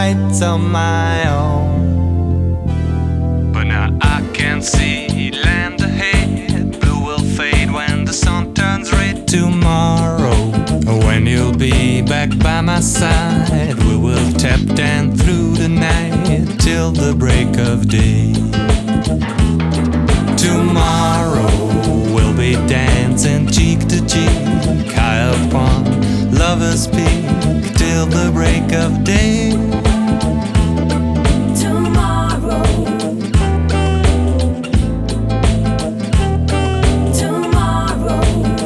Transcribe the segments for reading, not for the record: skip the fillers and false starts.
nights on my own. But now I can see land ahead. Blue will fade when the sun turns red. Tomorrow, when you'll be back by my side, we will tap dance through the night till the break of day. Tomorrow we'll be dancing cheek to cheek, high up on Lover's Peak, till the break of day. Tomorrow, tomorrow.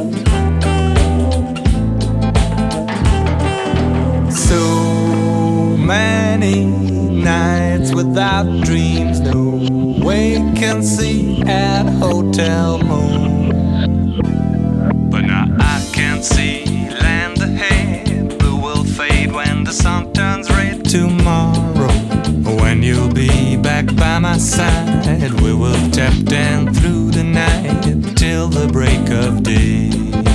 So many nights without dreams, no vacancy at Hotel Moon. But now I can see land ahead. Blue will fade when the sun turns red. Tomorrow, when you'll be back by my side, we will tap dance through the night till the break of day.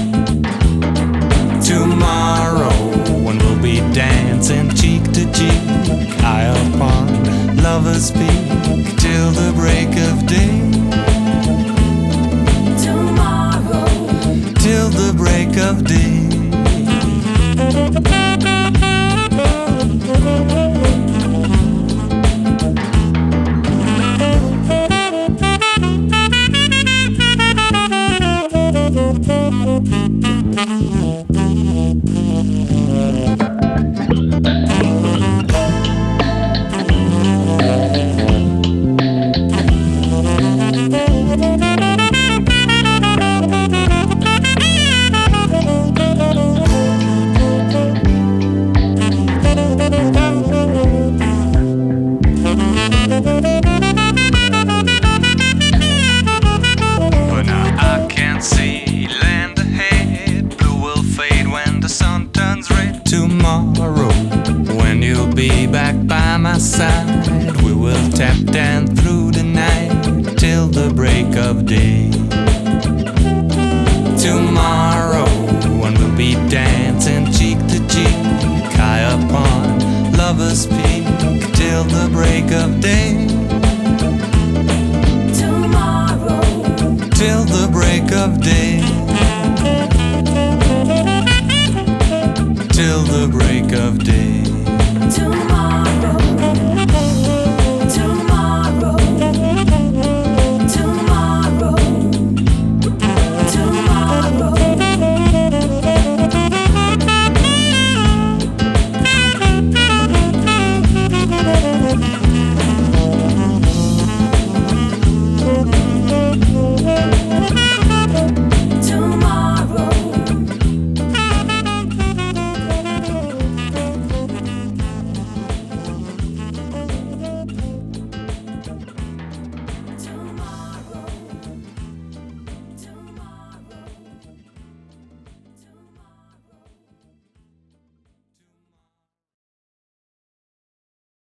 Tomorrow, when we'll be dancing cheek to cheek, high up on Lover's Peak, till the break of day. Tomorrow, Till the break of day. But now I can see land ahead. Blue will fade when the sun turns red. Tomorrow, when you'll be back by my side, we will tap dance through the night till the break of day. Tomorrow, when we'll be dancing cheek to cheek, high up on Lover's Peak, till the break of day. tomorrow. Till the break of day. Till the break of day.